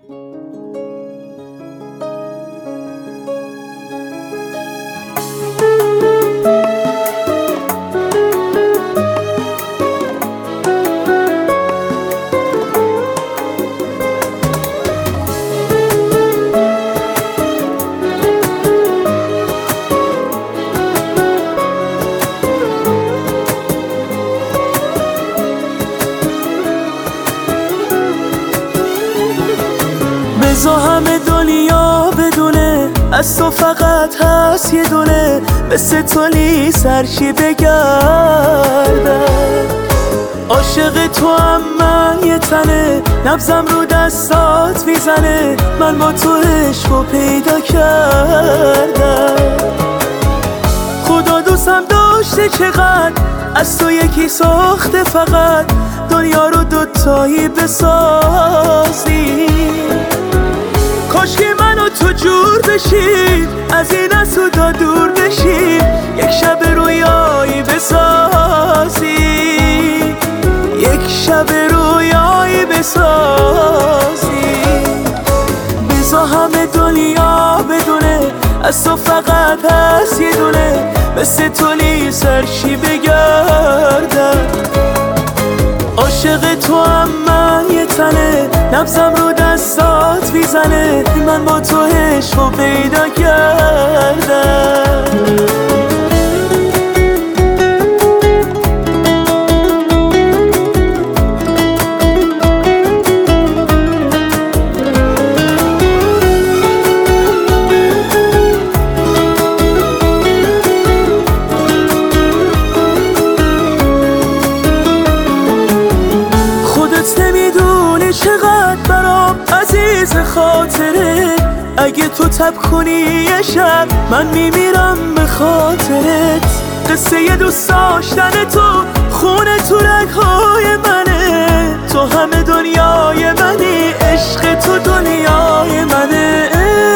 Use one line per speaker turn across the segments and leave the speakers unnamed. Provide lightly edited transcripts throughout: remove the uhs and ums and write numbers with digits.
بذار همه دنیا بدونه از تو فقط هست یه دونه، مثل تولی سرشی بگردم. عاشق تو هم من یه تنه، نبضم رو دستات میزنه، من با تو عشقو پیدا کردم. خدا دوستم داشته چقدر، از تو یکی ساخته فقط، دنیا رو دوتایی بسازی. کاش که من و تو جور بشیم، از این اسودا دور بشیم، یک شب رویایی بسازی، یک شب رویایی بسازی. بذار همه دنیا بدونه از تو فقط هست یه دونه، مثل تولی سرشی بگردم. عاشق تو هم من یه تنه، نبضم رو دستات میزنه، من با تو عشقو پیدا کردم. نمیدونی چقدر برام عزیز خاطره، اگه تو تب کنی یه شب من میمیرم به خاطرت. قصه یه دوست داشتن تو خونه تو رگ‌های منه، تو همه دنیای منی، عشق تو دنیای منه.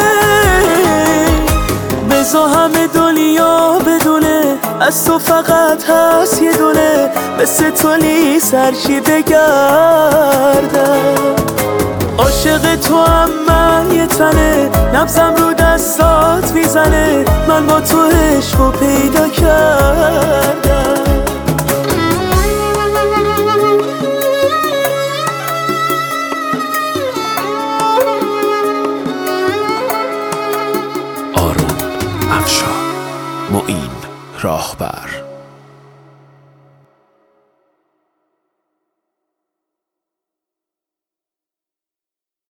بذار همه دنیا بدونه از تو فقط هست یه دونه، مثل تولی سرشی بگردم. عاشق تو هم من یه تنه، نبضم رو دستات میزنه، من با تو عشقو پیدا کردم.
آروم افشار، معین راهبر.